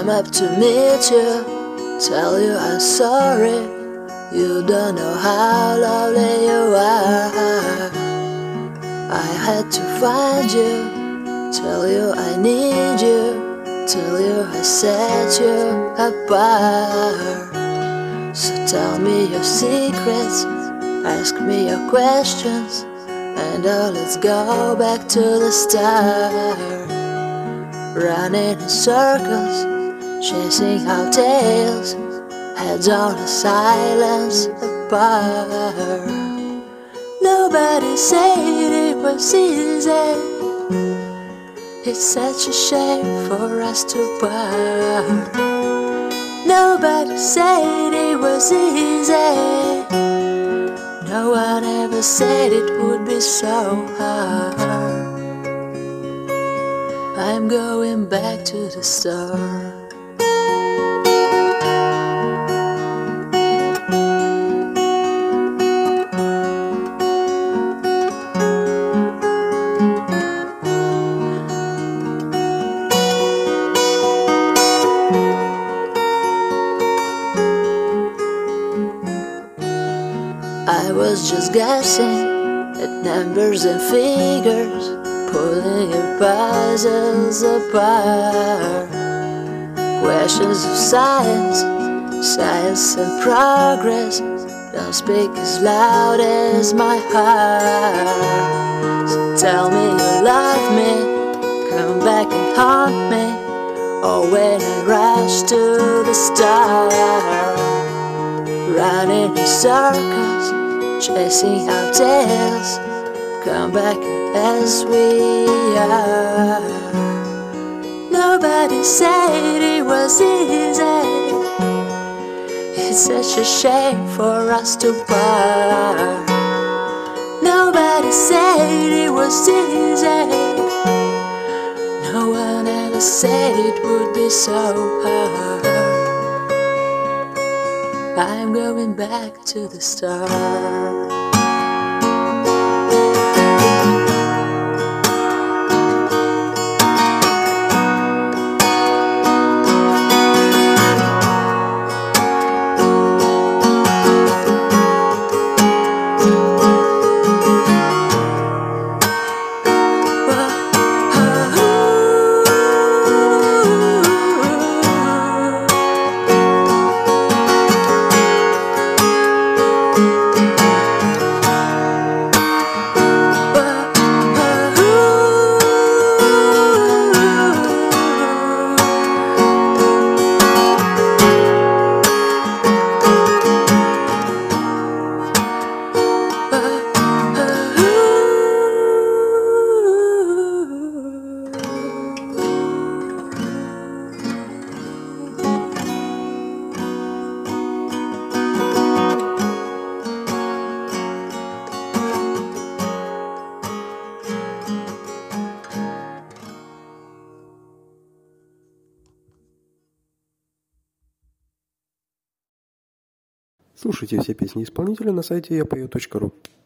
I'm up to meet you, tell you I'm sorry. You don't know how lovely you are. I had to find you, tell you I need you, tell you I set you apart. So tell me your secrets, ask me your questions, and let's go back to the start. Running in circles, chasing our tails, heads on a silence apart. Nobody said it was easy. It's such a shame for us to part. Nobody said it was easy. No one ever said it would be so hard. I'm going back to the start. I was just guessing at numbers and figures, pulling your puzzles apart. Questions of science, science and progress don't speak as loud as my heart. So tell me you love me, come back and haunt me, or when I rush to the start. Running in circles, chasing our tails, come back as we are. Nobody said it was easy. It's such a shame for us to part. Nobody said it was easy. No one ever said it would be so hard. I'm going back to the start. Слушайте все песни исполнителя на сайте yapою.ru.